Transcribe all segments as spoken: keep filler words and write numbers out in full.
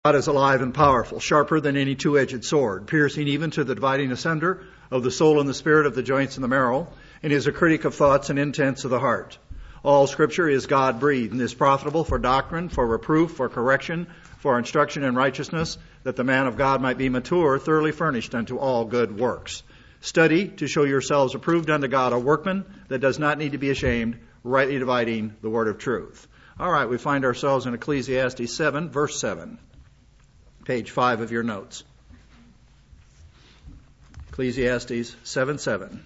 God is alive and powerful, sharper than any two-edged sword, piercing even to the dividing asunder of the soul and the spirit, of the joints and the marrow, and is a critic of thoughts and intents of the heart. All Scripture is God-breathed and is profitable for doctrine, for reproof, for correction, for instruction in righteousness, that the man of God might be mature, thoroughly furnished unto all good works. Study to show yourselves approved unto God, a workman that does not need to be ashamed, rightly dividing the word of truth. All right, we find ourselves in Ecclesiastes seven, verse seven. Page five of your notes. Ecclesiastes seven seven.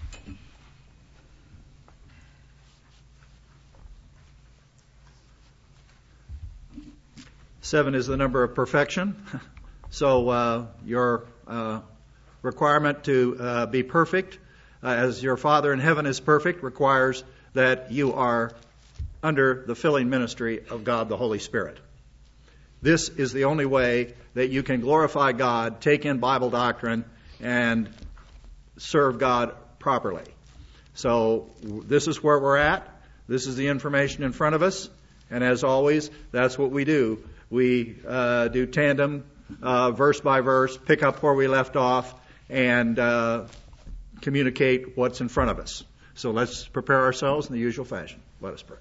Seven is the number of perfection. So uh, your uh, requirement to uh, be perfect, uh, as your Father in heaven is perfect, requires that you are under the filling ministry of God the Holy Spirit. This is the only way that you can glorify God, take in Bible doctrine, and serve God properly. So this is where we're at. This is the information in front of us. And as always, that's what we do. We uh, do tandem, uh, verse by verse, pick up where we left off, and uh, communicate what's in front of us. So let's prepare ourselves in the usual fashion. Let us pray.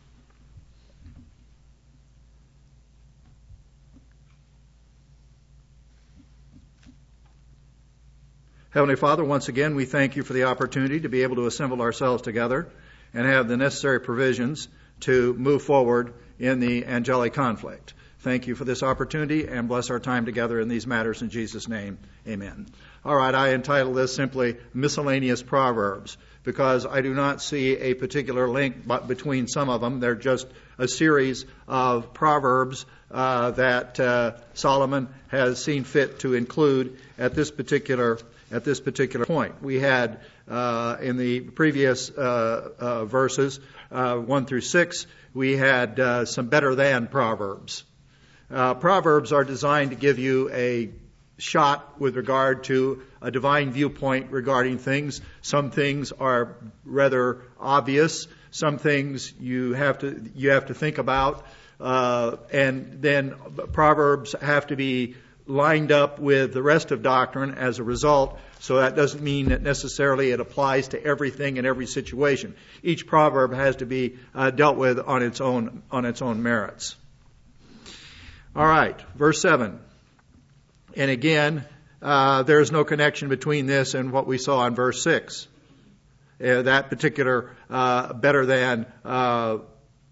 Heavenly Father, once again, we thank you for the opportunity to be able to assemble ourselves together and have the necessary provisions to move forward in the angelic conflict. Thank you for this opportunity, and bless our time together in these matters in Jesus' name. Amen. All right, I entitle this simply Miscellaneous Proverbs, because I do not see a particular link between some of them. They're just a series of proverbs uh, that uh, Solomon has seen fit to include at this particular at this particular point. We had uh, in the previous uh, uh, verses, uh, one through six, we had uh, some better than proverbs. Uh, proverbs are designed to give you a shot with regard to a divine viewpoint regarding things. Some things are rather obvious. Some things you have to you have to think about, uh, and then proverbs have to be lined up with the rest of doctrine as a result. So that doesn't mean that necessarily it applies to everything in every situation. Each proverb has to be uh, dealt with on its own on its own merits. All right, verse seven. And again, uh, there is no connection between this and what we saw in verse six. Uh, that particular uh, better than uh,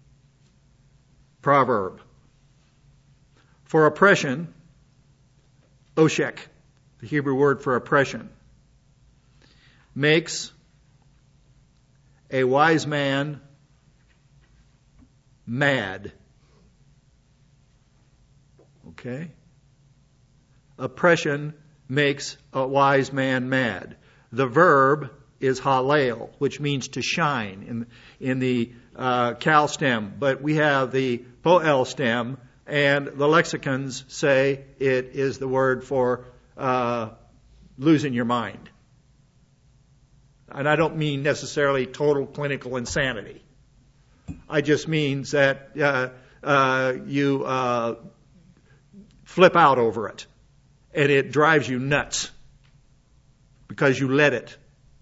proverb. For oppression, oshek, the Hebrew word for oppression, makes a wise man mad. Okay? Oppression makes a wise man mad. The verb is halel, which means to shine in in the uh, cal stem, but we have the poel stem, and the lexicons say it is the word for uh, losing your mind. And I don't mean necessarily total clinical insanity. I just means that uh, uh, you uh, flip out over it, and it drives you nuts because you let it.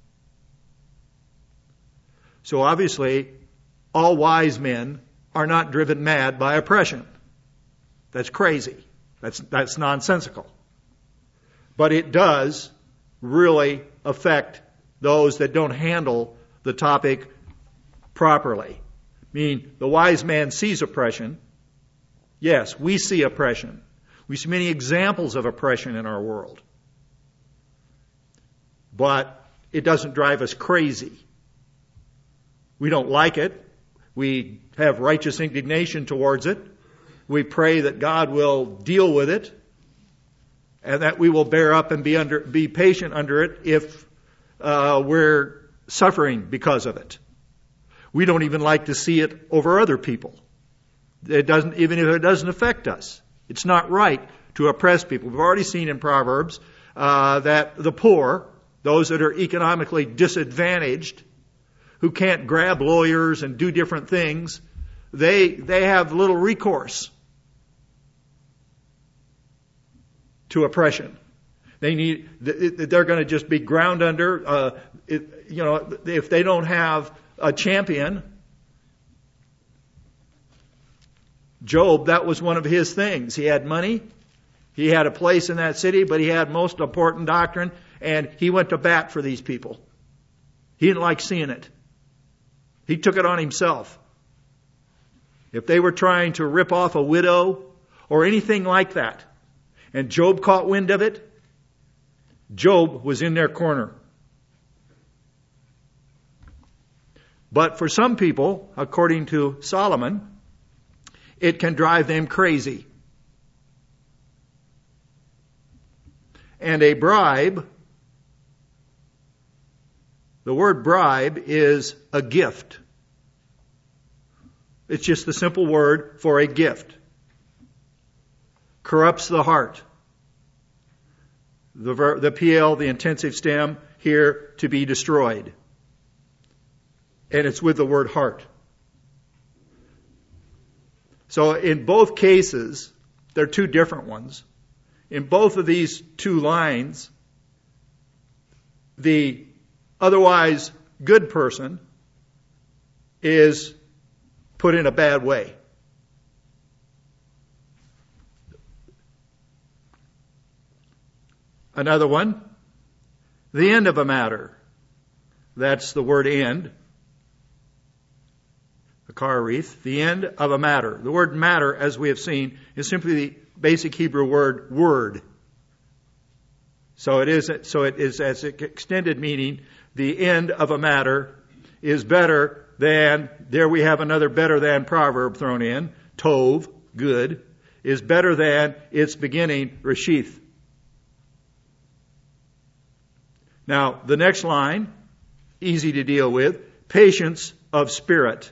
So obviously, all wise men are not driven mad by oppression. That's crazy. That's that's nonsensical. But it does really affect those that don't handle the topic properly. I mean, the wise man sees oppression. Yes, we see oppression. We see many examples of oppression in our world. But it doesn't drive us crazy. We don't like it. We have righteous indignation towards it. We pray that God will deal with it, and that we will bear up and be under, be patient under it if uh, we're suffering because of it. We don't even like to see it over other people. It doesn't, even if it doesn't affect us. It's not right to oppress people. We've already seen in Proverbs uh, that the poor, those that are economically disadvantaged, who can't grab lawyers and do different things, they they have little recourse. to oppression. They need, they're going to just be ground under, uh, it, you know, if they don't have a champion. Job, that was one of his things. He had money. He had a place in that city, but he had most important doctrine, and he went to bat for these people. He didn't like seeing it. He took it on himself. If they were trying to rip off a widow or anything like that, and Job caught wind of it, Job was in their corner. But for some people, according to Solomon, it can drive them crazy. And a bribe, the word bribe is a gift. It's just the simple word for a gift. Corrupts the heart. The, ver- the P L, the intensive stem, here to be destroyed. And it's with the word heart. So in both cases, they're two different ones. In both of these two lines, the otherwise good person is put in a bad way. Another one, the end of a matter. That's the word end. A car wreath, the end of a matter. The word matter, as we have seen, is simply the basic Hebrew word word. So it is, so it is as an extended meaning, the end of a matter is better than, there we have another better than proverb thrown in, tov, good, is better than its beginning, reshith. Now, the next line, easy to deal with, patience of spirit.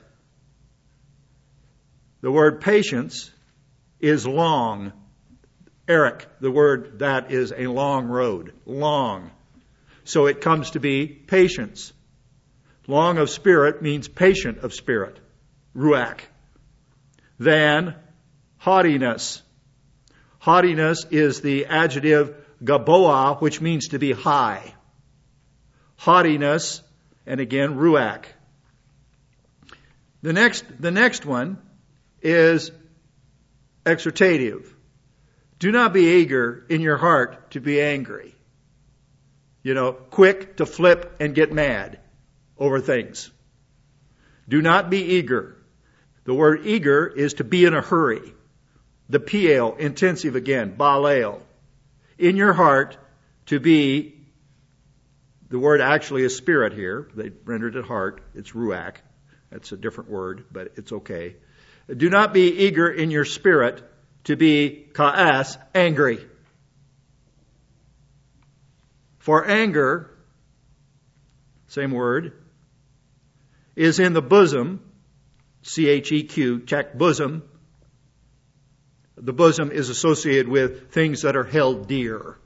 The word patience is long. Eric, the word that is a long road. Long. So it comes to be patience. Long of spirit means patient of spirit. Ruach. Then haughtiness. Haughtiness is the adjective gaboa, which means to be high. Haughtiness, and again, ruach. The next, the next one is exhortative. Do not be eager in your heart to be angry. You know, quick to flip and get mad over things. Do not be eager. The word eager is to be in a hurry. The piel, intensive again, baleo. In your heart to be, the word actually is spirit here. They rendered it heart. It's ruach. That's a different word, but it's okay. Do not be eager in your spirit to be ka'as, angry. For anger, same word, is in the bosom, C H E Q, check bosom. The bosom is associated with things that are held dear.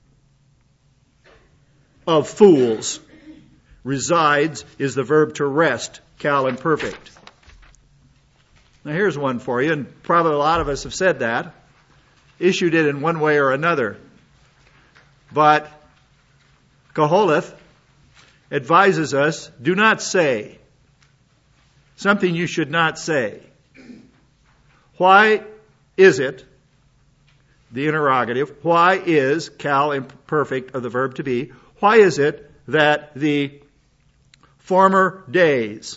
Of fools. Resides is the verb to rest, cal imperfect. Now here's one for you, and probably a lot of us have said that, issued it in one way or another. But Koholeth advises us, do not say something you should not say. Why is it, the interrogative, why is, cal imperfect of the verb to be, why is it that the former days,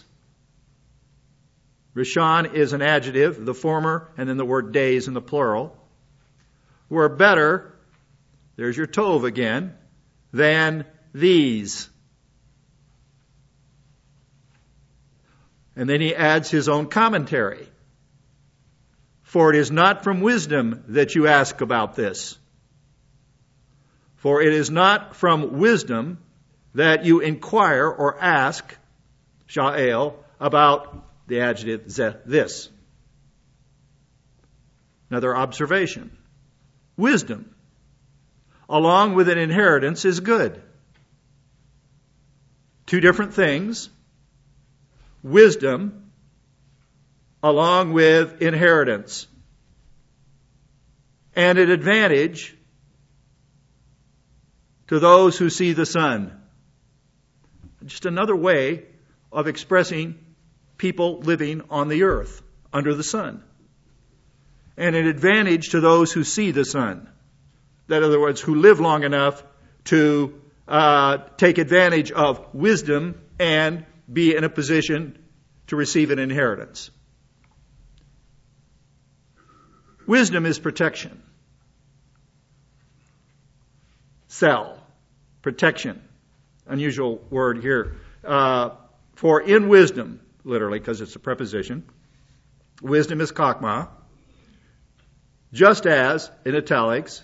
Rishon is an adjective, the former, and then the word days in the plural, were better, there's your tov again, than these. And then he adds his own commentary. For it is not from wisdom that you ask about this. For it is not from wisdom that you inquire or ask, sha'el, about the adjective ze, this. Another observation. Wisdom, along with an inheritance, is good. Two different things. Wisdom, along with inheritance. And an advantage to those who see the sun. Just another way of expressing people living on the earth under the sun. And an advantage to those who see the sun. That, in other words, who live long enough to uh, take advantage of wisdom and be in a position to receive an inheritance. Wisdom is protection. Cell, protection. Unusual word here. Uh, for in wisdom, literally, because it's a preposition, wisdom is chokmah, just as, in italics,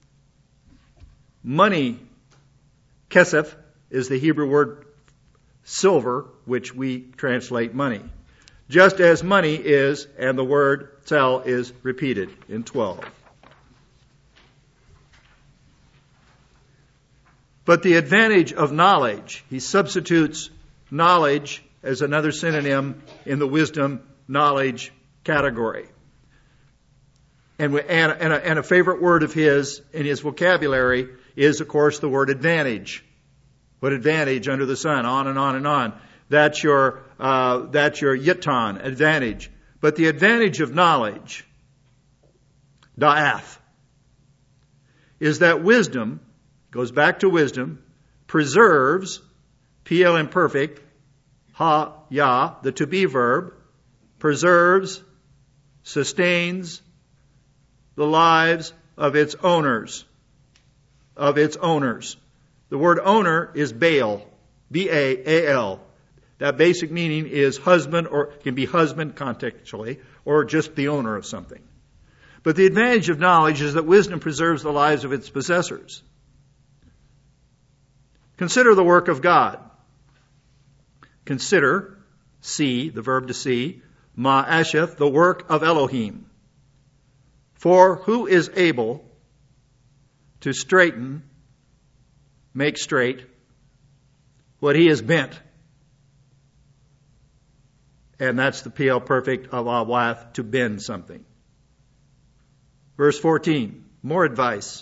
money, kesef, is the Hebrew word silver, which we translate money. Just as money is, and the word cell is repeated in twelve. But the advantage of knowledge, he substitutes knowledge as another synonym in the wisdom knowledge category. And, and, and, a, and a favorite word of his in his vocabulary is, of course, the word advantage. What advantage under the sun? On and on and on. That's your uh, that's your yiton, advantage. But the advantage of knowledge, da'ath, is that wisdom, goes back to wisdom, preserves, P L imperfect, ha, ya, the to be verb, preserves, sustains the lives of its owners. Of its owners. The word owner is Baal, B A A L. That basic meaning is husband, or can be husband contextually, or just the owner of something. But the advantage of knowledge is that wisdom preserves the lives of its possessors. Consider the work of God. Consider, see, the verb to see, ma'asheth, the work of Elohim. For who is able to straighten, make straight, what he has bent? And that's the P L perfect of awath, to bend something. Verse fourteen, more advice.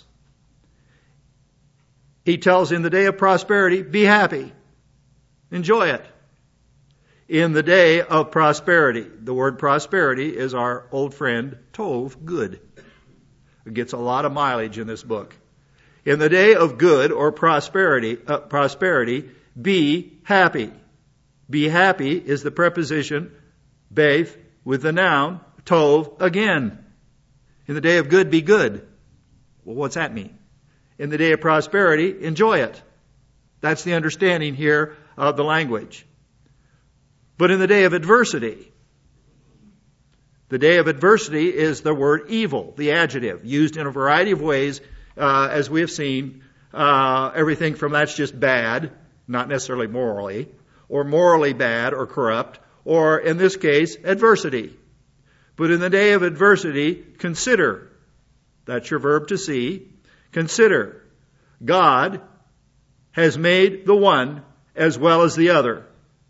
He tells, in the day of prosperity, be happy. Enjoy it. In the day of prosperity. The word prosperity is our old friend, tov, good. It gets a lot of mileage in this book. In the day of good or prosperity, uh, prosperity, be happy. Be happy is the preposition, beith, with the noun, tov, again. In the day of good, be good. Well, what's that mean? In the day of prosperity, enjoy it. That's the understanding here of the language. But in the day of adversity, the day of adversity is the word evil, the adjective, used in a variety of ways, uh, as we have seen. Uh, everything from that's just bad, not necessarily morally, or morally bad or corrupt, or in this case, adversity. But in the day of adversity, consider. That's your verb to see. Consider. God has made the one as well as the other.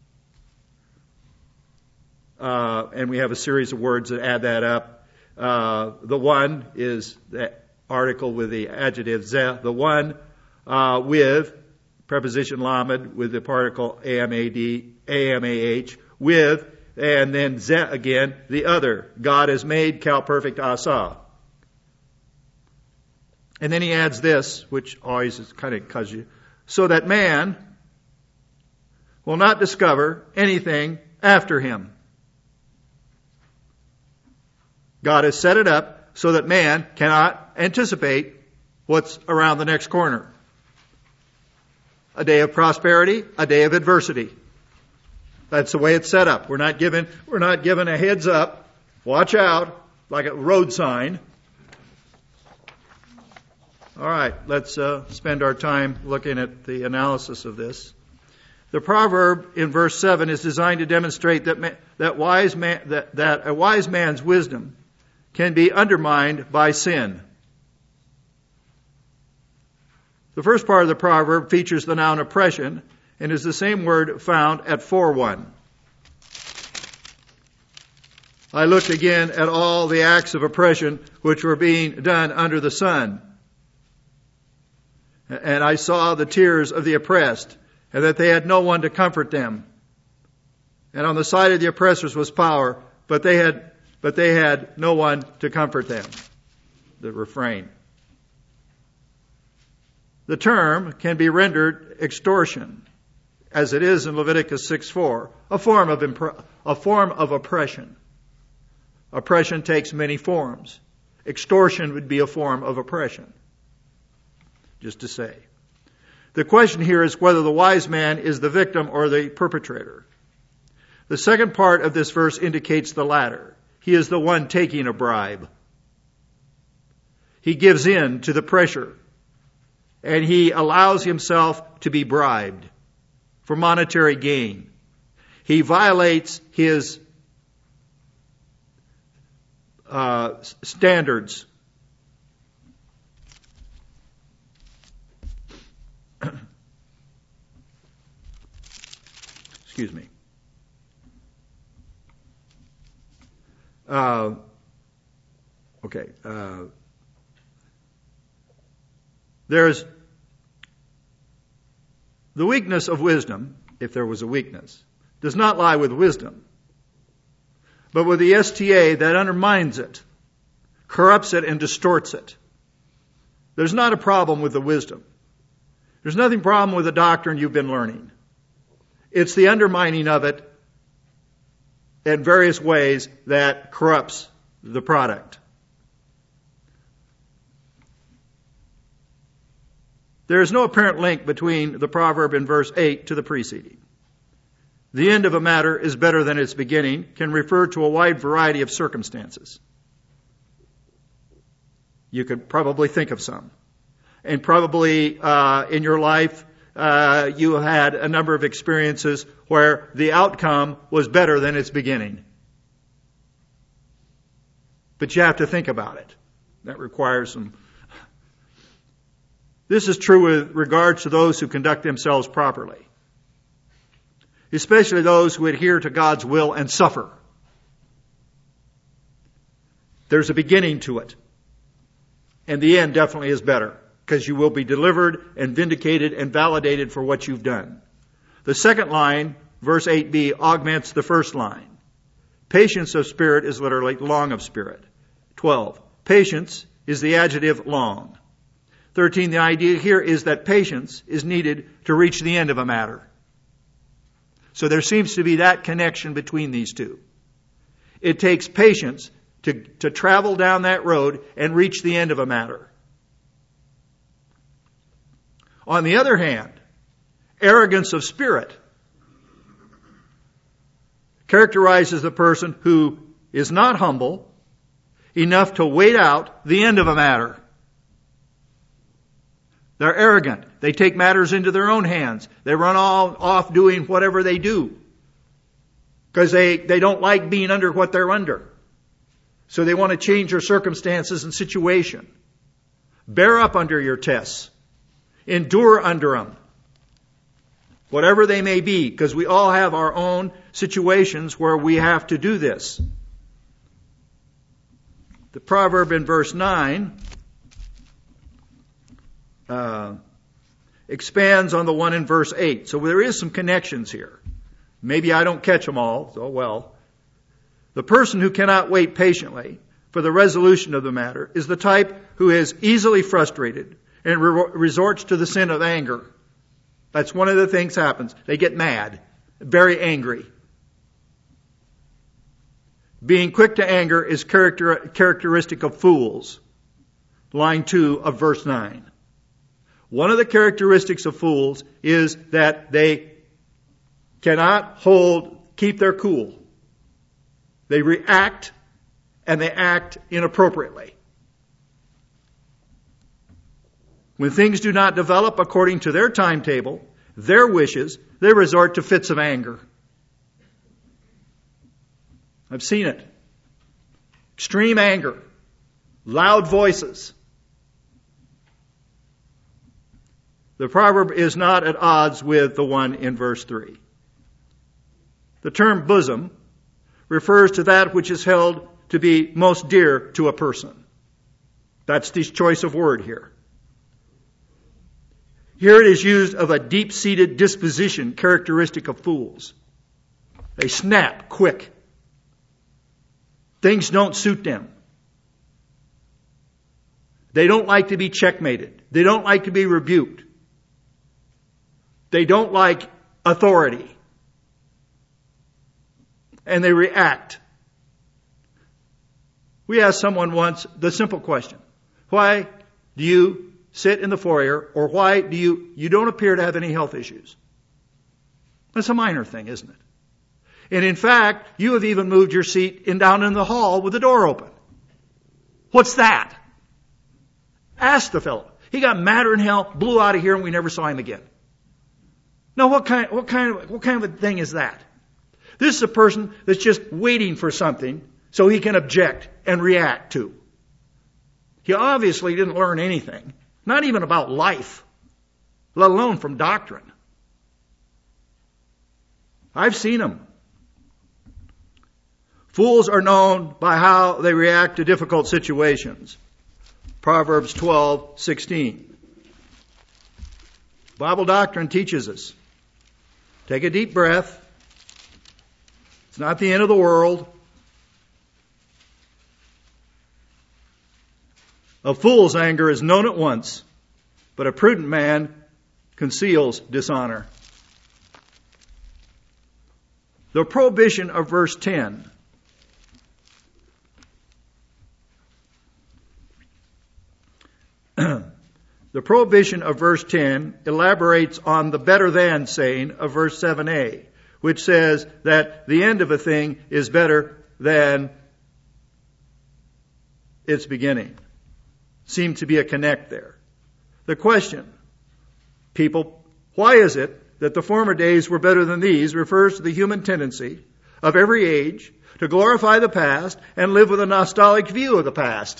Uh, and we have a series of words that add that up. Uh, the one is the article with the adjective zeh. The one uh, with preposition lamed with the particle amad, amah, with, and then zeh again, the other. God has made cal perfect asa. And then he adds this, which always is kind of cause you, so that man will not discover anything after him. God has set it up so that man cannot anticipate what's around the next corner. A day of prosperity, a day of adversity. That's the way it's set up. We're not given, we're not given a heads up. Watch out, like a road sign. All right, let's uh, spend our time looking at the analysis of this. The proverb in verse seven is designed to demonstrate that ma- that wise man that, that a wise man's wisdom can be undermined by sin. The first part of the proverb features the noun oppression and is the same word found at four one. I looked again at all the acts of oppression which were being done under the sun. And I saw the tears of the oppressed, and that they had no one to comfort them. And on the side of the oppressors was power, but they had, but they had no one to comfort them. The refrain. The term can be rendered extortion, as it is in Leviticus six four, a form of impre- a form of oppression. Oppression takes many forms. Extortion would be a form of oppression. Just to say. The question here is whether the wise man is the victim or the perpetrator. The second part of this verse indicates the latter. He is the one taking a bribe. He gives in to the pressure, and he allows himself to be bribed for monetary gain. He violates his uh, standards. Excuse me. Uh, okay. Uh, there's the weakness of wisdom, if there was a weakness, does not lie with wisdom, but with the S T A that undermines it, corrupts it, and distorts it. There's not a problem with the wisdom. There's nothing problem with the doctrine you've been learning. It's the undermining of it in various ways that corrupts the product. There is no apparent link between the proverb in verse eight to the preceding. The end of a matter is better than its beginning can refer to a wide variety of circumstances. You could probably think of some. And probably uh, in your life, uh, you had a number of experiences where the outcome was better than its beginning. But you have to think about it. That requires some. This is true with regards to those who conduct themselves properly, especially those who adhere to God's will and suffer. There's a beginning to it. And the end definitely is better, because you will be delivered and vindicated and validated for what you've done. The second line, verse eight b, augments the first line. Patience of spirit is literally long of spirit. twelve. Patience is the adjective long. thirteen. The idea here is that patience is needed to reach the end of a matter. So there seems to be that connection between these two. It takes patience to, to travel down that road and reach the end of a matter. On the other hand, arrogance of spirit characterizes the person who is not humble enough to wait out the end of a matter. They're arrogant. They take matters into their own hands. They run all off doing whatever they do because they, they don't like being under what they're under. So they want to change their circumstances and situation. Bear up under your tests. Endure under them. Whatever they may be, because we all have our own situations where we have to do this. The proverb in verse nine uh, expands on the one in verse eight. So there is some connections here. Maybe I don't catch them all. So well. The person who cannot wait patiently for the resolution of the matter is the type who is easily frustrated and re- resorts to the sin of anger. That's one of the things happens. They get mad, very angry. Being quick to anger is character, characteristic of fools. Line two of verse nine. One of the characteristics of fools is that they cannot hold, keep their cool. They react and they act inappropriately. When things do not develop according to their timetable, their wishes, they resort to fits of anger. I've seen it. Extreme anger. Loud voices. The proverb is not at odds with the one in verse three. The term bosom refers to that which is held to be most dear to a person. That's the choice of word here. Here it is used of a deep-seated disposition characteristic of fools. They snap quick. Things don't suit them. They don't like to be checkmated. They don't like to be rebuked. They don't like authority. And they react. We asked someone once the simple question, why do you sit in the foyer, or why do you, you don't appear to have any health issues? That's a minor thing, isn't it? And in fact, you have even moved your seat in down in the hall with the door open. What's that? Ask the fellow. He got madder than hell, blew out of here, and we never saw him again. Now, what kind, what kind of, what kind of a thing is that? This is a person that's just waiting for something so he can object and react to. He obviously didn't learn anything, not even about life, let alone from doctrine. I've seen them. Fools are known by how they react to difficult situations. Proverbs twelve sixteen. Bible doctrine teaches us. Take a deep breath. It's not the end of the world. A fool's anger is known at once, but a prudent man conceals dishonor. The prohibition of verse ten. The prohibition of verse ten elaborates on the better than saying of verse seven a, which says that the end of a thing is better than its beginning. Seemed to be a connect there. The question, people, why is it that the former days were better than these, refers to the human tendency of every age to glorify the past and live with a nostalgic view of the past.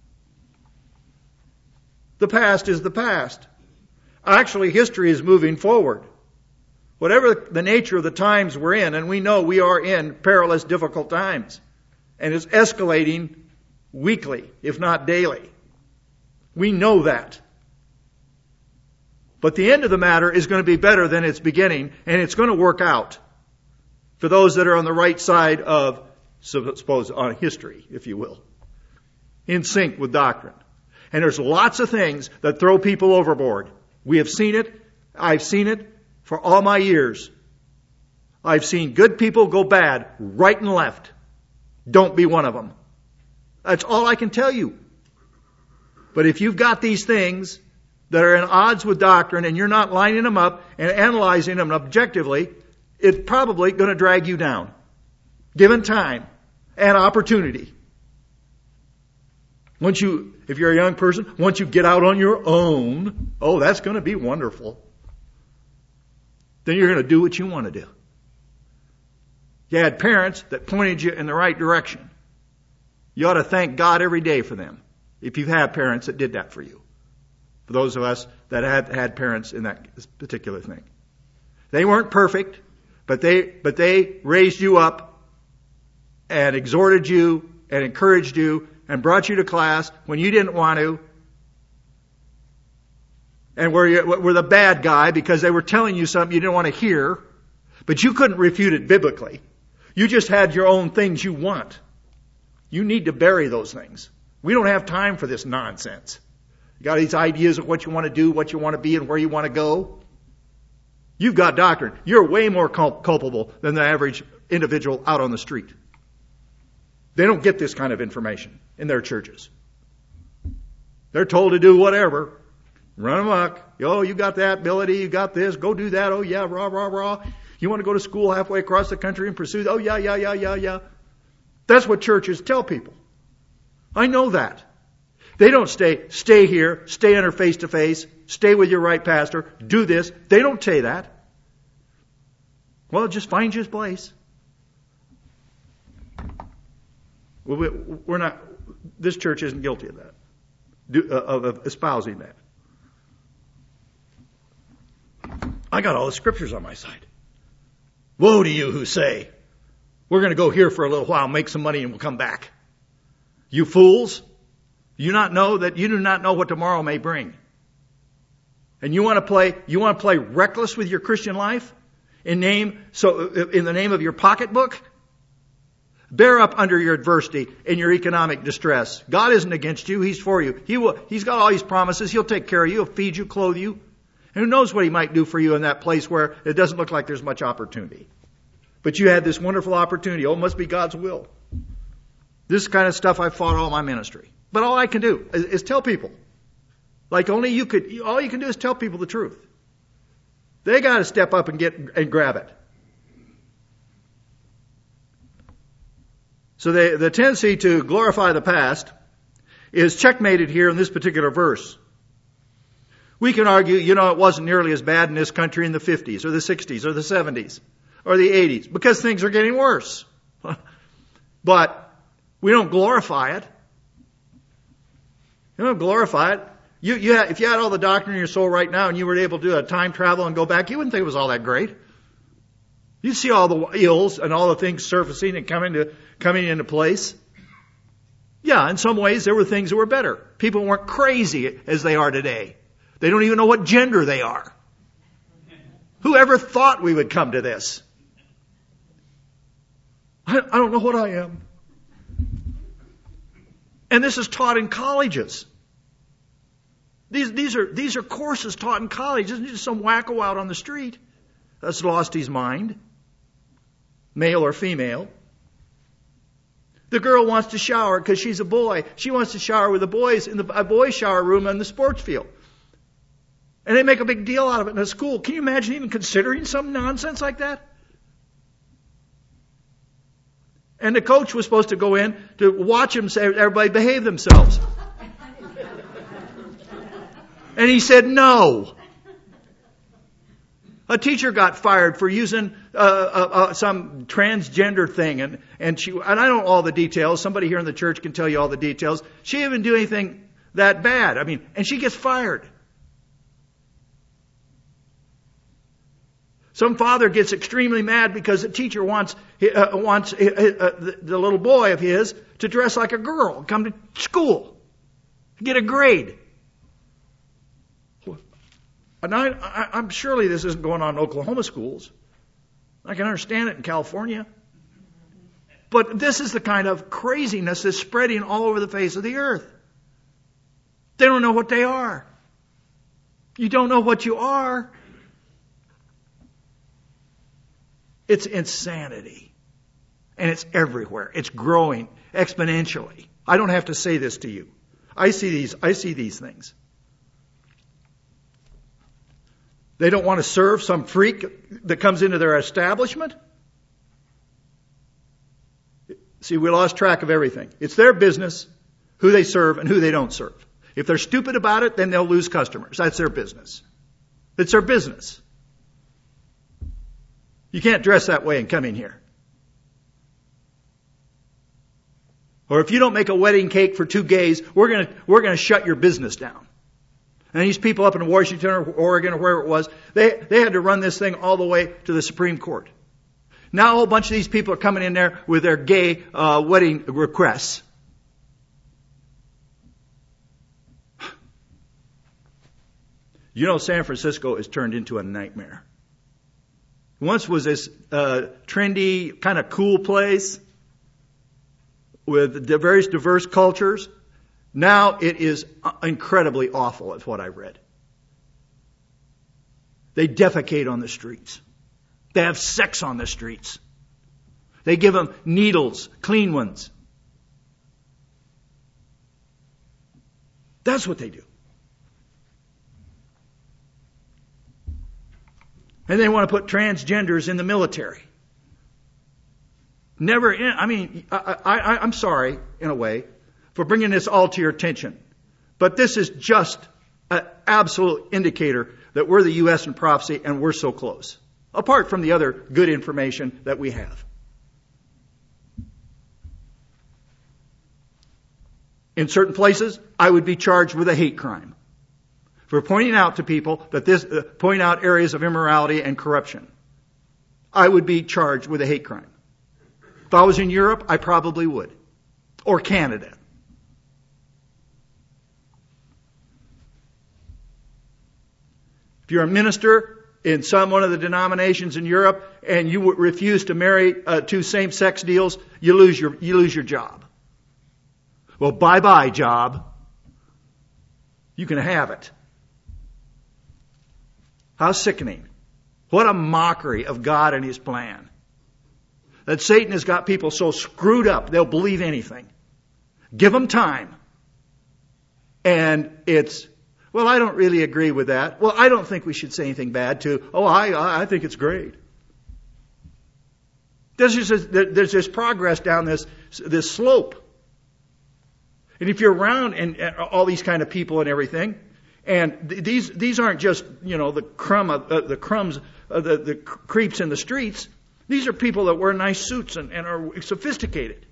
The past is the past. Actually, history is moving forward. Whatever the nature of the times we're in, and we know we are in perilous, difficult times, and it's escalating weekly, if not daily. We know that. But the end of the matter is going to be better than its beginning, and it's going to work out for those that are on the right side of, suppose, on history, if you will, in sync with doctrine. And there's lots of things that throw people overboard. We have seen it. I've seen it for all my years. I've seen good people go bad right and left. Don't be one of them. That's all I can tell you. But if you've got these things that are in odds with doctrine and you're not lining them up and analyzing them objectively, it's probably going to drag you down, given time and opportunity. Once you, if you're a young person, once you get out on your own, oh, that's going to be wonderful. Then you're going to do what you want to do. You had parents that pointed you in the right direction. You ought to thank God every day for them, if you've had parents that did that for you. For those of us that had had parents in that particular thing. They weren't perfect, but they, but they raised you up and exhorted you and encouraged you and brought you to class when you didn't want to. And were, you, were the bad guy because they were telling you something you didn't want to hear, but you couldn't refute it biblically. You just had your own things you want. You need to bury those things. We don't have time for this nonsense. You got these ideas of what you want to do, what you want to be, and where you want to go. You've got doctrine. You're way more cul- culpable than the average individual out on the street. They don't get this kind of information in their churches. They're told to do whatever. Run amok. Oh, you got that ability. You got this. Go do that. Oh, yeah, rah, rah, rah. You want to go to school halfway across the country and pursue? Oh, yeah, yeah, yeah, yeah, yeah. That's what churches tell people. I know that. They don't stay, stay here, stay under face to face, stay with your right pastor, do this. They don't say that. Well, just find your place. We're not, this church isn't guilty of that, of espousing that. I got all the scriptures on my side. Woe to you who say, we're going to go here for a little while, make some money, and we'll come back. You fools, you not know that you do not know what tomorrow may bring. And you want to play, you want to play reckless with your Christian life? In name, so in the name of your pocketbook? Bear up under your adversity and your economic distress. God isn't against you. He's for you. He will, He's got all His promises. He'll take care of you. He'll feed you, clothe you. And who knows what He might do for you in that place where it doesn't look like there's much opportunity. But you had this wonderful opportunity. Oh, it must be God's will. This kind of stuff I've fought all my ministry. But all I can do is, is tell people. Like only you could, all you can do is tell people the truth. They got to step up and get and grab it. So the, the tendency to glorify the past is checkmated here in this particular verse. We can argue, you know, it wasn't nearly as bad in this country in the fifties or the sixties or the seventies or the eighties because things are getting worse. But we don't glorify it. You don't glorify it. You, you had, if you had all the doctrine in your soul right now and you were able to do a time travel and go back, you wouldn't think it was all that great. You'd see all the ills and all the things surfacing and coming to coming into place. Yeah, in some ways there were things that were better. People weren't crazy as they are today. They don't even know what gender they are. Who ever thought we would come to this? I, I don't know what I am. And this is taught in colleges. These, these are, these are courses taught in college. Isn't just some wacko out on the street that's lost his mind. Male or female. The girl wants to shower because she's a boy. She wants to shower with the boys in the a boys' shower room on the sports field. And they make a big deal out of it in a school. Can you imagine even considering some nonsense like that? And the coach was supposed to go in to watch him say everybody behave themselves. And he said no. A teacher got fired for using uh, uh, uh, some transgender thing, and and she and I don't know all the details. Somebody here in the church can tell you all the details. She didn't even do anything that bad. I mean, and she gets fired. Some father gets extremely mad because the teacher wants uh, wants uh, uh, the, the little boy of his to dress like a girl, come to school, get a grade. And I, I, I'm surely this isn't going on in Oklahoma schools. I can understand it in California. But this is the kind of craziness that's spreading all over the face of the earth. They don't know what they are. You don't know what you are. It's insanity. And it's everywhere. It's growing exponentially. I don't have to say this to you. I see these, I see these things. They don't want to serve some freak that comes into their establishment. See, we lost track of everything. It's their business, who they serve and who they don't serve. If they're stupid about it, then they'll lose customers. That's their business. It's their business. You can't dress that way and come in here. Or if you don't make a wedding cake for two gays, we're going to we're going to shut your business down. And these people up in Washington or Oregon or wherever it was, they, they had to run this thing all the way to the Supreme Court. Now a whole bunch of these people are coming in there with their gay uh, wedding requests. You know, San Francisco is turned into a nightmare. Once was this uh, trendy, kind of cool place with various diverse cultures. Now it is incredibly awful, is what I read. They defecate on the streets. They have sex on the streets. They give them needles, clean ones. That's what they do. And they want to put transgenders in the military. Never, in, I mean, I, I, I'm sorry, in a way, for bringing this all to your attention. But this is just an absolute indicator that we're the U S in prophecy and we're so close. Apart from the other good information that we have. In certain places, I would be charged with a hate crime for pointing out to people that this, uh, pointing out areas of immorality and corruption. I would be charged with a hate crime. If I was in Europe, I probably would. Or Canada. If you're a minister in some one of the denominations in Europe and you refuse to marry uh, two same-sex deals, you lose your you lose your job. Well, bye-bye job. You can have it. How sickening. What a mockery of God and His plan. That Satan has got people so screwed up they'll believe anything. Give them time. And it's, well, I don't really agree with that. Well, I don't think we should say anything bad to, oh, I I think it's great. There's just there's this progress down this this slope. And if you're around and all these kind of people and everything, and th- these these aren't just, you know, the crumb of, uh, the crumbs uh, the the creeps in the streets. These are people that wear nice suits and, and are sophisticated.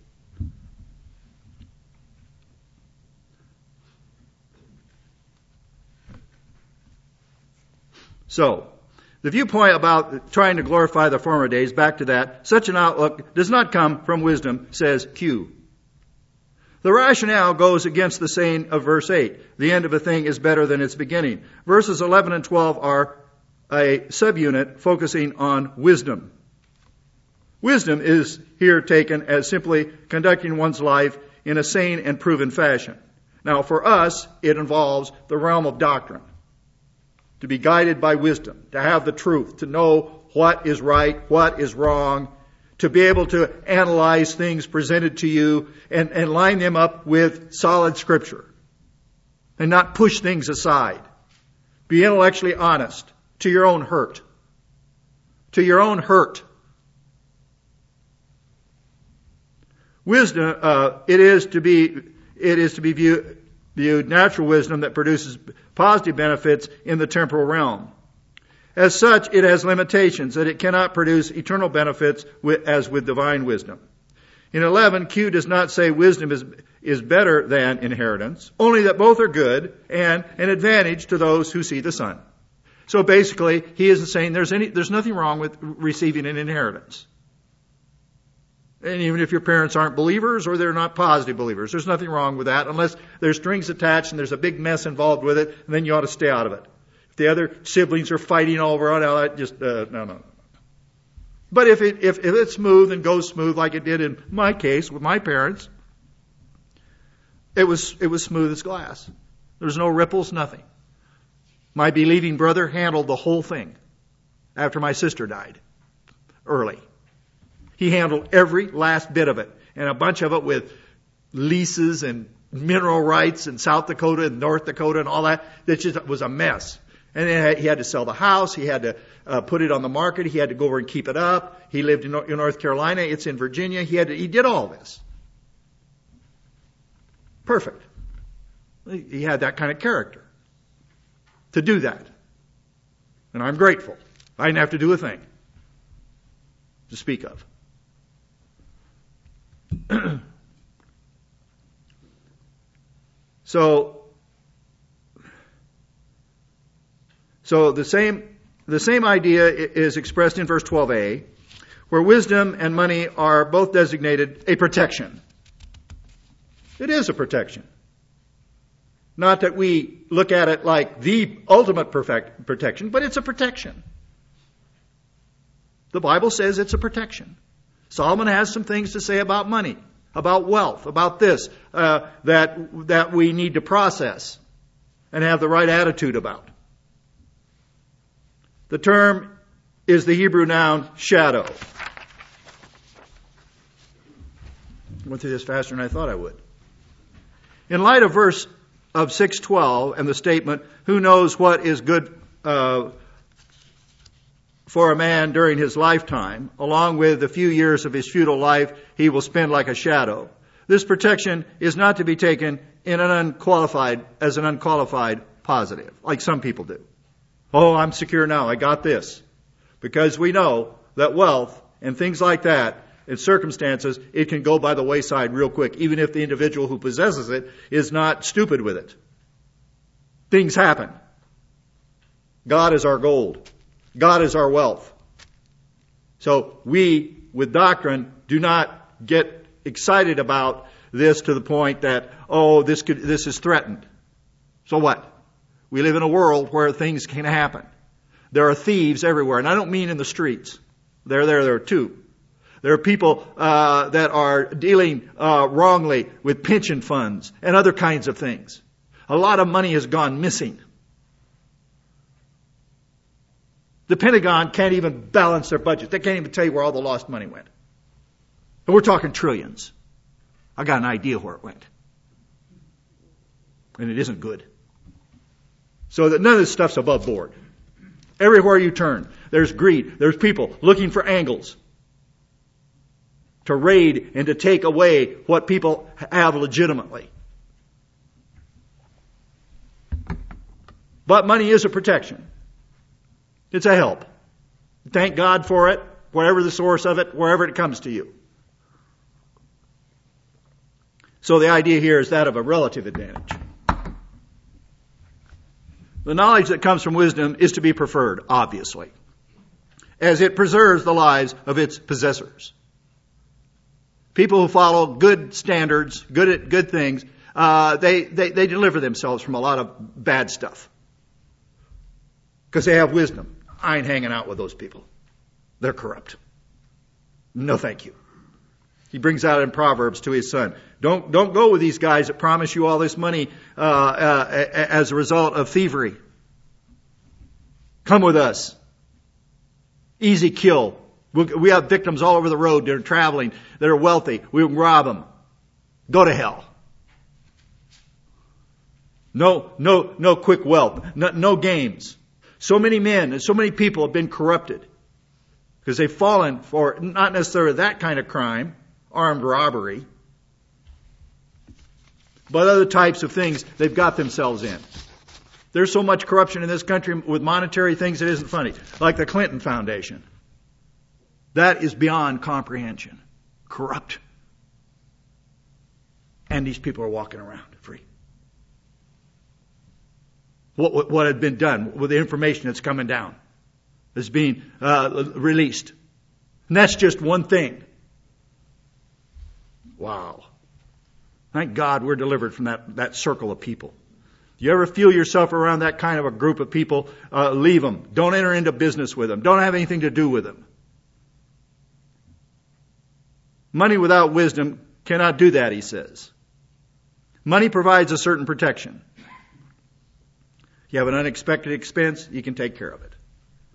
So, the viewpoint about trying to glorify the former days, back to that, such an outlook does not come from wisdom, says Q. The rationale goes against the saying of verse eight. The end of a thing is better than its beginning. Verses eleven and twelve are a subunit focusing on wisdom. Wisdom is here taken as simply conducting one's life in a sane and proven fashion. Now, for us, it involves the realm of doctrine. To be guided by wisdom, to have the truth, to know what is right, what is wrong, to be able to analyze things presented to you and, and line them up with solid Scripture and not push things aside. Be intellectually honest to your own hurt. To your own hurt. Wisdom, uh, it is to be, it is to be viewed, viewed natural wisdom that produces positive benefits in the temporal realm. As such, it has limitations that it cannot produce eternal benefits with, as with divine wisdom. In eleven, Q does not say wisdom is, is better than inheritance, only that both are good and an advantage to those who see the Son. So basically, he isn't saying there's any, there's nothing wrong with receiving an inheritance. And even if your parents aren't believers or they're not positive believers, there's nothing wrong with that unless there's strings attached and there's a big mess involved with it, and then you ought to stay out of it. If the other siblings are fighting over it, oh, that just, uh, no, no, no. But if it, if, if it's smooth and goes smooth like it did in my case with my parents, it was, it was smooth as glass. There's no ripples, nothing. My believing brother handled the whole thing after my sister died early. He handled every last bit of it, and a bunch of it with leases and mineral rights in South Dakota and North Dakota and all that. That just was a mess. And then he had to sell the house. He had to uh, put it on the market. He had to go over and keep it up. He lived in, in North Carolina. It's in Virginia. He had to, he did all this. Perfect. He had that kind of character to do that. And I'm grateful. I didn't have to do a thing to speak of. So, so the same the same idea is expressed in verse twelve a, where wisdom and money are both designated a protection. It is a protection. Not that we look at it like the ultimate perfect protection, but it's a protection. The Bible says it's a protection. Solomon has some things to say about money, about wealth, about this, uh, that that we need to process and have the right attitude about. The term is the Hebrew noun shadow. I went through this faster than I thought I would. In light of verse of six twelve and the statement, who knows what is good uh, for a man during his lifetime, along with the few years of his futile life he will spend like a shadow. This protection is not to be taken in an unqualified, as an unqualified positive, like some people do. Oh, I'm secure now. I got this. Because we know that wealth and things like that, in circumstances, it can go by the wayside real quick, even if the individual who possesses it is not stupid with it. Things happen. God is our gold. God is our wealth. So we, with doctrine, do not get excited about this to the point that, oh, this could, this is threatened. So what? We live in a world where things can happen. There are thieves everywhere, and I don't mean in the streets. They're there, there too. There are people uh, that are dealing uh, wrongly with pension funds and other kinds of things. A lot of money has gone missing. The Pentagon can't even balance their budget. They can't even tell you where all the lost money went. And we're talking trillions. I got an idea where it went. And it isn't good. So that none of this stuff's above board. Everywhere you turn, there's greed. There's people looking for angles to raid and to take away what people have legitimately. But money is a protection. It's a help. Thank God for it, whatever the source of it, wherever it comes to you. So the idea here is that of a relative advantage. The knowledge that comes from wisdom is to be preferred, obviously, as it preserves the lives of its possessors. People who follow good standards, good at good things, uh, they, they, they deliver themselves from a lot of bad stuff. Because they have wisdom. I ain't hanging out with those people. They're corrupt. No thank you. He brings out in Proverbs to his son, don't, don't go with these guys that promise you all this money uh, uh, as a result of thievery. Come with us. Easy kill. We have victims all over the road that are traveling, that are wealthy. We can rob them. Go to hell. No, no, no quick wealth. No, no games. So many men and so many people have been corrupted because they've fallen for not necessarily that kind of crime, armed robbery, but other types of things they've got themselves in. There's so much corruption in this country with monetary things it isn't funny. Like the Clinton Foundation. That is beyond comprehension. Corrupt. And these people are walking around free. What, what, what had been done with the information that's coming down is being uh, released. And that's just one thing. Wow. Thank God we're delivered from that, that circle of people. You ever feel yourself around that kind of a group of people, uh, leave them. Don't enter into business with them. Don't have anything to do with them. Money without wisdom cannot do that, he says. Money provides a certain protection. You have an unexpected expense, you can take care of it.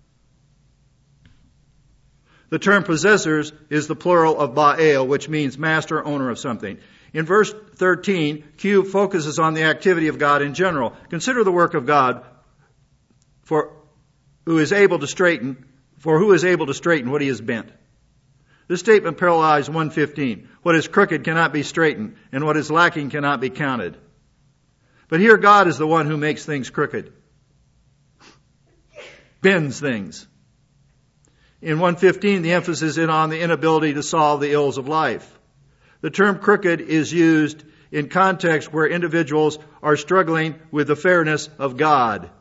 The term possessors is the plural of ba'al, which means master, owner of something. In verse thirteen, Q focuses on the activity of God in general. Consider the work of God for who is able to straighten, for who is able to straighten what he has bent. This statement parallels one fifteen. What is crooked cannot be straightened, and what is lacking cannot be counted. But here God is the one who makes things crooked. Bends things. In one fifteen, the emphasis is on the inability to solve the ills of life. The term crooked is used in context where individuals are struggling with the fairness of God.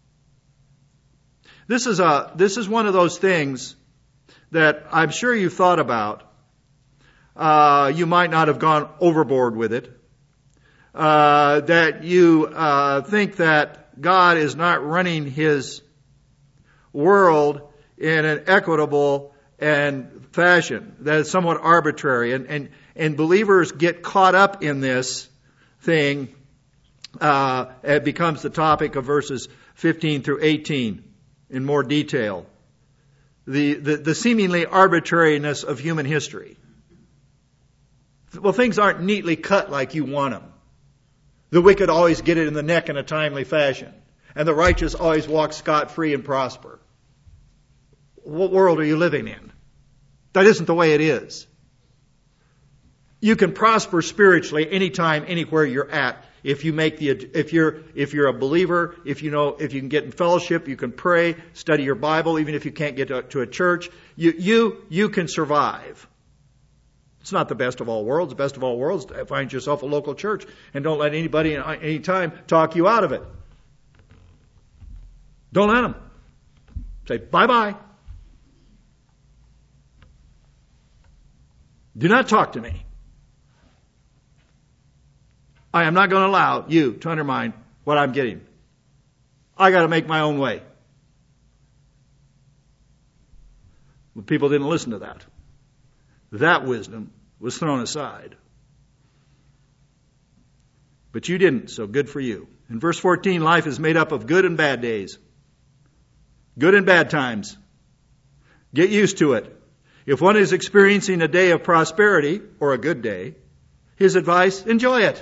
This is a, this is one of those things that I'm sure you've thought about. Uh, you might not have gone overboard with it. Uh, that you uh, think that God is not running His world in an equitable and fashion, that it's somewhat arbitrary, and and and believers get caught up in this thing. Uh, it becomes the topic of verses fifteen through eighteen in more detail. The, the the seemingly arbitrariness of human history. Well, things aren't neatly cut like you want them. The wicked always get it in the neck in a timely fashion, and the righteous always walk scot-free and prosper. What world are you living in? That isn't the way it is. You can prosper spiritually anytime, anywhere you're at. If you make the, if you're, if you're a believer, if you know, if you can get in fellowship, you can pray, study your Bible, even if you can't get to, to a church, you, you, you can survive. It's not the best of all worlds. The best of all worlds, find yourself a local church and don't let anybody at any time talk you out of it. Don't let them. Say bye-bye. Do not talk to me. I am not going to allow you to undermine what I'm getting. I got to make my own way. But people didn't listen to that. That wisdom was thrown aside. But you didn't, so good for you. In verse fourteen, life is made up of good and bad days. Good and bad times. Get used to it. If one is experiencing a day of prosperity, or a good day, his advice, enjoy it.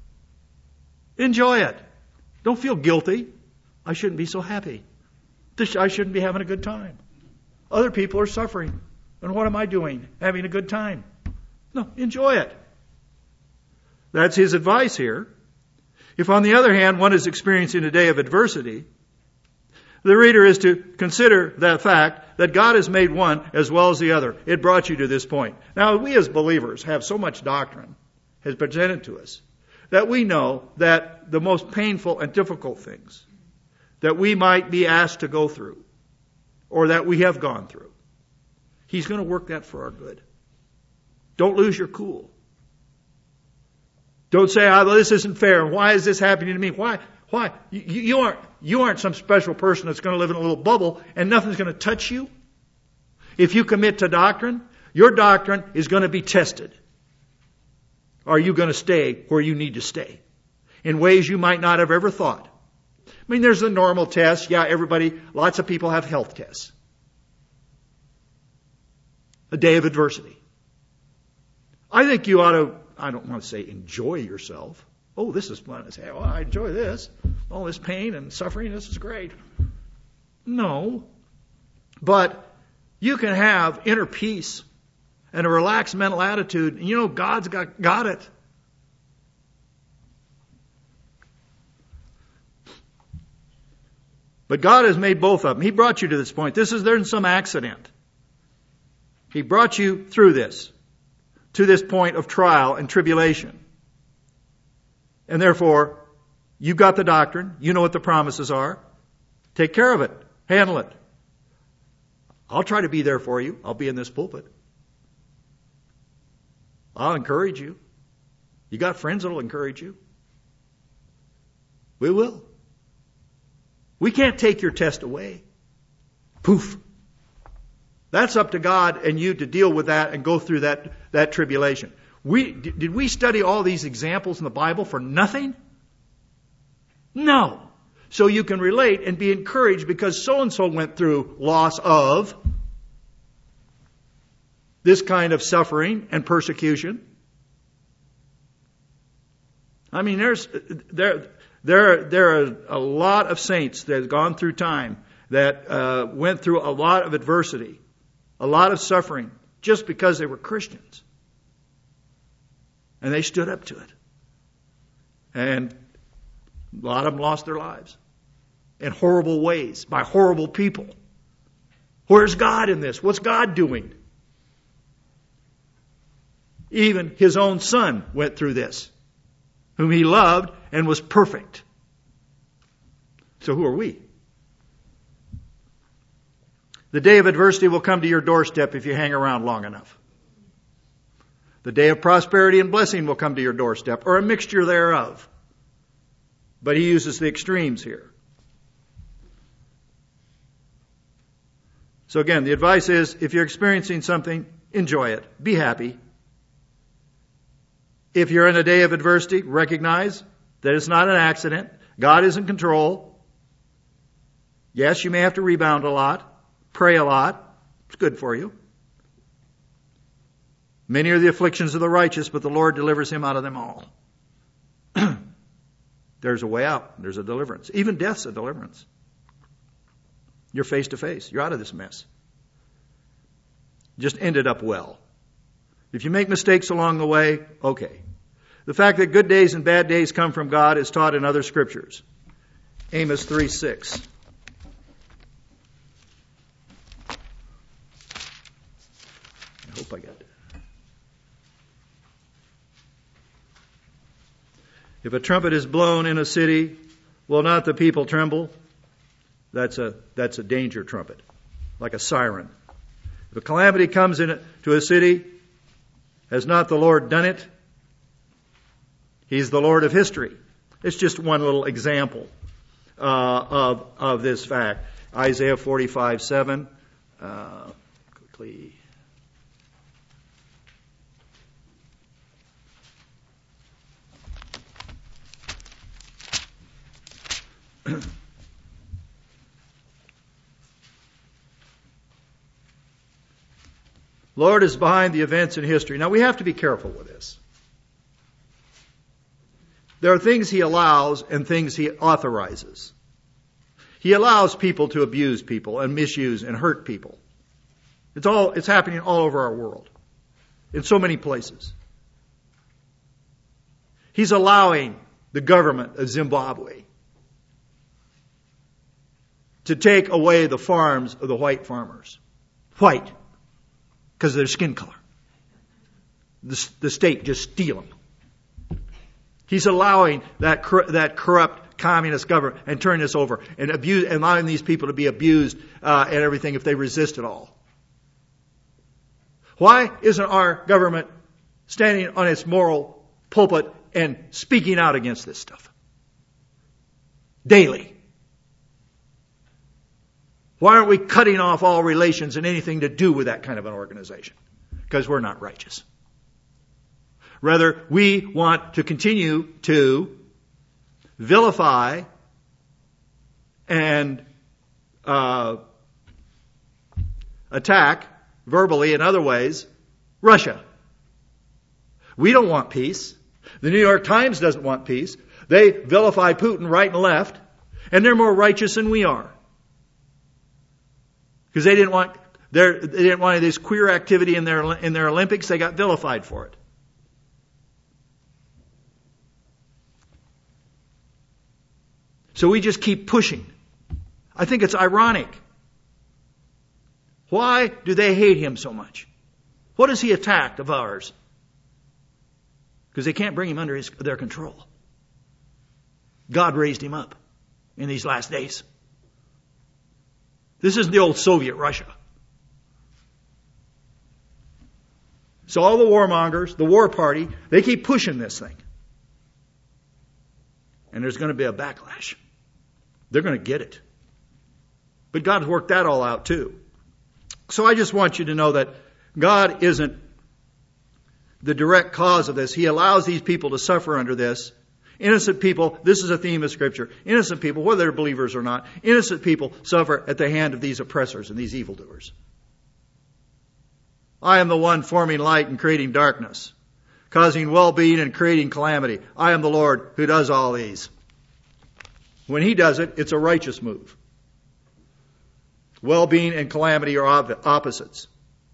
Enjoy it. Don't feel guilty. I shouldn't be so happy. I shouldn't be having a good time. Other people are suffering. And what am I doing? Having a good time. No, enjoy it. That's his advice here. If, on the other hand, one is experiencing a day of adversity, the reader is to consider that fact that God has made one as well as the other. It brought you to this point. Now, we as believers have so much doctrine has presented to us that we know that the most painful and difficult things that we might be asked to go through or that we have gone through, He's going to work that for our good. Don't lose your cool. Don't say, oh, well, this isn't fair. Why is this happening to me? Why? Why? You, you aren't, you aren't some special person that's going to live in a little bubble and nothing's going to touch you. If you commit to doctrine, your doctrine is going to be tested. Are you going to stay where you need to stay? In ways you might not have ever thought. I mean, there's the normal tests. Yeah, everybody, lots of people have health tests. A day of adversity. I think you ought to, I don't want to say enjoy yourself. Oh, this is fun. I say, oh, I enjoy this. All this pain and suffering, this is great. No. But you can have inner peace and a relaxed mental attitude. And you know, God's got, got it. But God has made both of them. He brought you to this point. This is, there's some accident. He brought you through this, to this point of trial and tribulation. And therefore, you've got the doctrine. You know what the promises are. Take care of it. Handle it. I'll try to be there for you. I'll be in this pulpit. I'll encourage you. You got friends that will encourage you. We will. We can't take your test away. Poof. That's up to God and you to deal with that and go through that, that tribulation. We, did we study all these examples in the Bible for nothing? No. So you can relate and be encouraged because so-and-so went through loss of this kind of suffering and persecution. I mean, there's there there there are a lot of saints that have gone through time that uh, went through a lot of adversity, a lot of suffering, just because they were Christians. And they stood up to it. And a lot of them lost their lives in horrible ways by horrible people. Where's God in this? What's God doing? Even His own Son went through this, whom He loved and was perfect. So who are we? The day of adversity will come to your doorstep if you hang around long enough. The day of prosperity and blessing will come to your doorstep, or a mixture thereof. But he uses the extremes here. So again, the advice is, if you're experiencing something, enjoy it. Be happy. If you're in a day of adversity, recognize that it's not an accident. God is in control. Yes, you may have to rebound a lot, pray a lot. It's good for you. Many are the afflictions of the righteous, but the Lord delivers him out of them all. There's a way out. There's a deliverance. Even death's a deliverance. You're face to face. You're out of this mess. Just end it up well. If you make mistakes along the way, okay. The fact that good days and bad days come from God is taught in other scriptures. Amos three six. I hope I got it. If a trumpet is blown in a city, will not the people tremble? That's a, that's a danger trumpet, like a siren. If a calamity comes in to a city, has not the Lord done it? He's the Lord of history. It's just one little example uh, of, of this fact. Isaiah forty-five seven, uh, quickly. Lord is behind the events in history. Now we have to be careful with this. There are things He allows and things He authorizes. He allows people to abuse people and misuse and hurt people. It's all, it's happening all over our world. In so many places. He's allowing the government of Zimbabwe to take away the farms of the white farmers. White. Because of their skin color. The, the state just steal them. He's allowing that that corrupt communist government and turn this over and abuse, and allowing these people to be abused uh, and everything if they resist at all. Why isn't our government standing on its moral pulpit and speaking out against this stuff daily? Why aren't we cutting off all relations and anything to do with that kind of an organization? Because we're not righteous. Rather, we want to continue to vilify and uh, attack, verbally and other ways, Russia. We don't want peace. The New York Times doesn't want peace. They vilify Putin right and left, and they're more righteous than we are. Because they didn't want their, they didn't want any of this queer activity in their in their Olympics. They got vilified for it. So we just keep pushing. I think it's ironic. Why do they hate him so much? What has he attacked of ours? Because they can't bring him under his, their control. God raised him up in these last days. This isn't the old Soviet Russia. So all the warmongers, the war party, they keep pushing this thing. And there's going to be a backlash. They're going to get it. But God's worked that all out too. So I just want you to know that God isn't the direct cause of this. He allows these people to suffer under this. Innocent people, this is a theme of Scripture. Innocent people, whether they're believers or not, innocent people suffer at the hand of these oppressors and these evildoers. I am the one forming light and creating darkness, causing well-being and creating calamity. I am the Lord who does all these. When He does it, it's a righteous move. Well-being and calamity are opposites.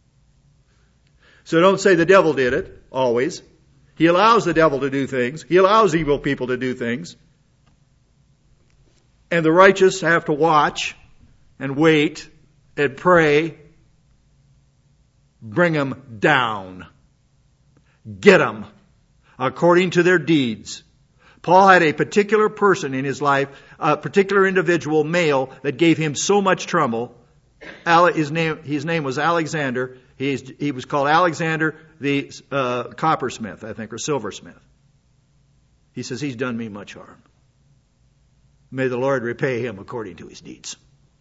So don't say the devil did it, always. He allows the devil to do things. He allows evil people to do things. And the righteous have to watch and wait and pray. Bring them down. Get them according to their deeds. Paul had a particular person in his life, a particular individual, male, that gave him so much trouble. His name, his name was Alexander. He's, he was called Alexander the uh, coppersmith, I think, or silversmith. He says, he's done me much harm. May the Lord repay him according to his deeds.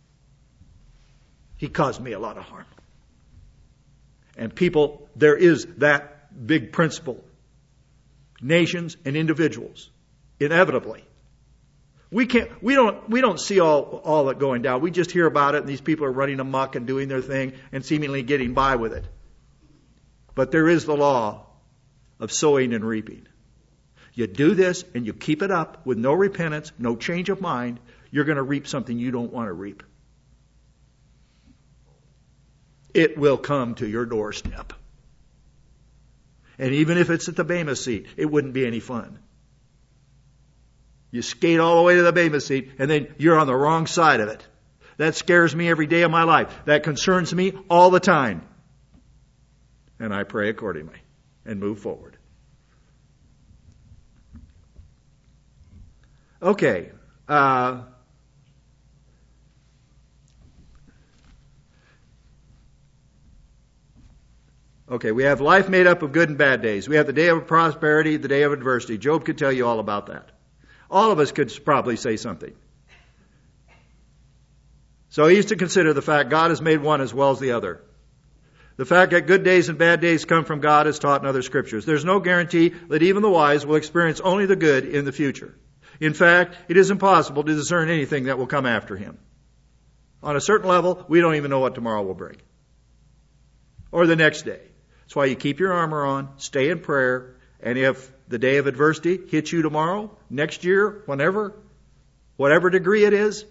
He caused me a lot of harm. And people, there is that big principle. Nations and individuals, inevitably. We can't, we don't, we don't see all, all that going down. We just hear about it, and these people are running amok and doing their thing and seemingly getting by with it. But there is the law of sowing and reaping. You do this and you keep it up with no repentance, no change of mind, you're going to reap something you don't want to reap. It will come to your doorstep. And even if it's at the Bema seat, it wouldn't be any fun. You skate all the way to the Bema seat, and then you're on the wrong side of it. That scares me every day of my life. That concerns me all the time. And I pray accordingly and move forward. Okay. Uh, okay, we have life made up of good and bad days. We have the day of prosperity, the day of adversity. Job could tell you all about that. All of us could probably say something. So he's to consider the fact God has made one as well as the other. The fact that good days and bad days come from God is taught in other scriptures. There's no guarantee that even the wise will experience only the good in the future. In fact, it is impossible to discern anything that will come after him. On a certain level, we don't even know what tomorrow will bring. Or the next day. That's why you keep your armor on, stay in prayer, and if the day of adversity hits you tomorrow, next year, whenever, whatever degree it is,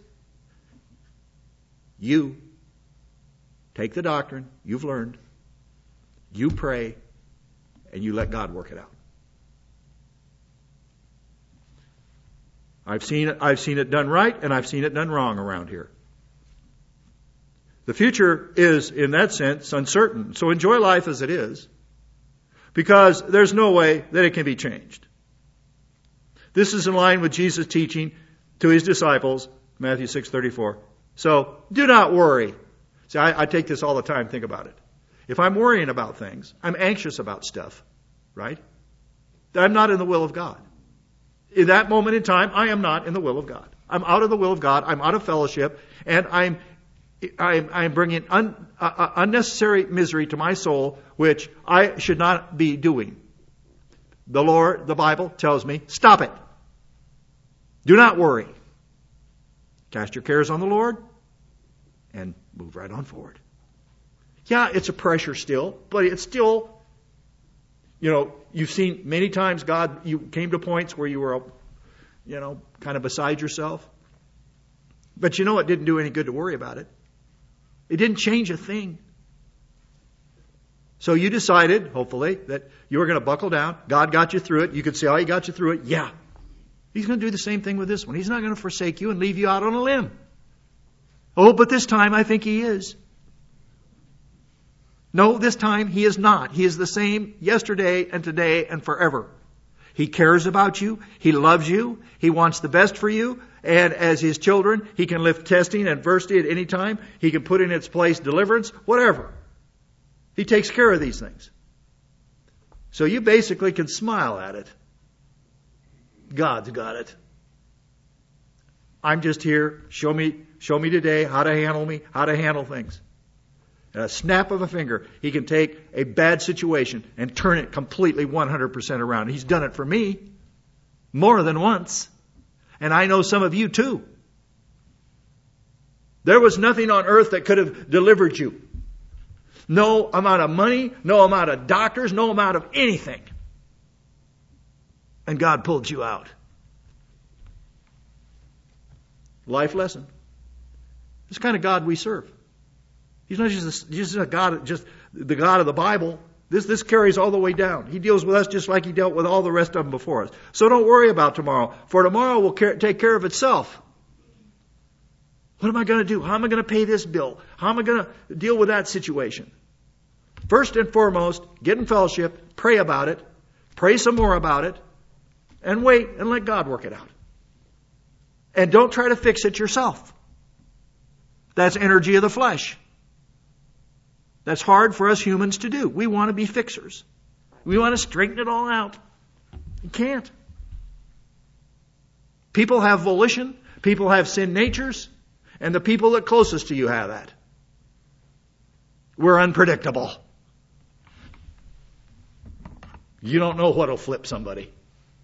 you take the doctrine you've learned, you pray, and you let God work it out. I've seen it, I've seen it done right, and I've seen it done wrong around here. The future is, in that sense, uncertain. So enjoy life as it is, because there's no way that it can be changed. This is in line with Jesus' teaching to his disciples, Matthew six thirty-four. So do not worry. See, I, I take this all the time. Think about it. If I'm worrying about things, I'm anxious about stuff, right? I'm not in the will of God. In that moment in time, I am not in the will of God. I'm out of the will of God. I'm out of fellowship, and I'm I'm, I'm bringing un, uh, unnecessary misery to my soul, which I should not be doing. The Lord, the Bible tells me, stop it. Do not worry. Cast your cares on the Lord and move right on forward. Yeah, it's a pressure still, but it's still, you know, you've seen many times God, you came to points where you were, you know, kind of beside yourself. But you know it didn't do any good to worry about it. It didn't change a thing. So you decided, hopefully, that you were going to buckle down. God got you through it. You could say, oh, he got you through it. Yeah. He's going to do the same thing with this one. He's not going to forsake you and leave you out on a limb. Oh, but this time I think he is. No, this time he is not. He is the same yesterday and today and forever. He cares about you. He loves you. He wants the best for you. And as his children, he can lift testing and adversity at any time. He can put in its place deliverance, whatever. He takes care of these things. So you basically can smile at it. God's got it. I'm just here. Show me, show me today how to handle me, how to handle things. At a snap of a finger, he can take a bad situation and turn it completely one hundred percent around. He's done it for me more than once. And I know some of you too. There was nothing on earth that could have delivered you. No amount of money, no amount of doctors, no amount of anything. And God pulled you out. Life lesson. This kind of God we serve. He's not just a, just a God, just the God of the Bible. This, this carries all the way down. He deals with us just like he dealt with all the rest of them before us. So don't worry about tomorrow, for tomorrow will care, take care of itself. What am I going to do? How am I going to pay this bill? How am I going to deal with that situation? First and foremost, get in fellowship, pray about it, pray some more about it, and wait and let God work it out. And don't try to fix it yourself. That's energy of the flesh. That's hard for us humans to do. We want to be fixers. We want to straighten it all out. You can't. People have volition. People have sin natures. And the people that closest to you have that. We're unpredictable. You don't know what'll flip somebody.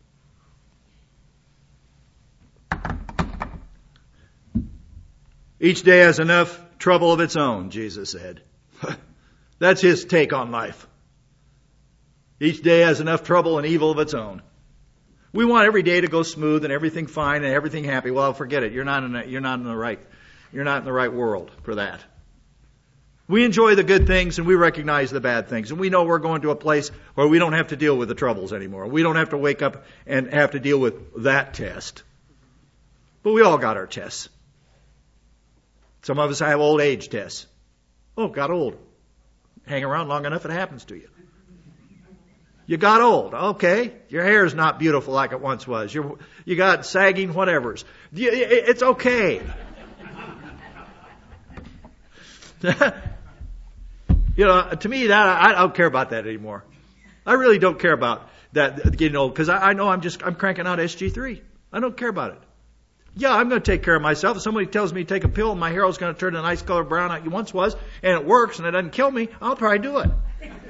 Each day has enough trouble of its own, Jesus said. That's his take on life. Each day has enough trouble and evil of its own. We want every day to go smooth and everything fine and everything happy. Well, forget it. You're not in the, you're not in the right, you're not in the right world for that. We enjoy the good things and we recognize the bad things. And we know we're going to a place where we don't have to deal with the troubles anymore. We don't have to wake up and have to deal with that test. But we all got our tests. Some of us have old age tests. Oh, got old. Hang around long enough, it happens to you. You got old. Okay. Your hair is not beautiful like it once was. You're, you got sagging whatevers. You, it's okay. You know, to me, that I don't care about that anymore. I really don't care about that getting old because I, I know I'm just I'm cranking out S G three. I don't care about it. Yeah, I'm going to take care of myself. If somebody tells me to take a pill and my hair is going to turn a nice color brown like it once was, and it works and it doesn't kill me, I'll probably do it.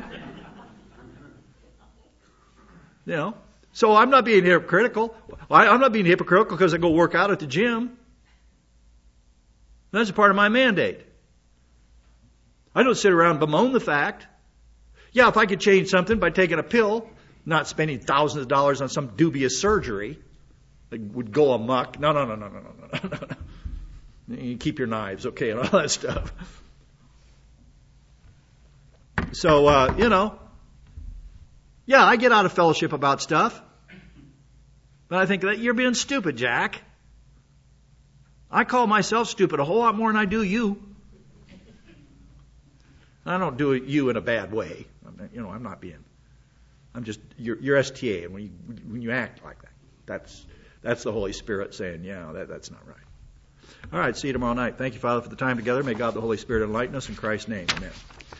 You know? So I'm not being hypocritical. I, I'm not being hypocritical because I go work out at the gym. That's a part of my mandate. I don't sit around and bemoan the fact. Yeah, if I could change something by taking a pill, not spending thousands of dollars on some dubious surgery that would go amok. No, no, no, no, no, no, no, no. You keep your knives, okay, and all that stuff. So, uh, you know, yeah, I get out of fellowship about stuff. But I think that you're being stupid, Jack. I call myself stupid a whole lot more than I do you. I don't do you in a bad way. I'm not, you know, I'm not being. I'm just you're, you're S T A, and when you when you act like that, that's that's the Holy Spirit saying, yeah, that that's not right. All right, see you tomorrow night. Thank you, Father, for the time together. May God the Holy Spirit enlighten us in Christ's name. Amen.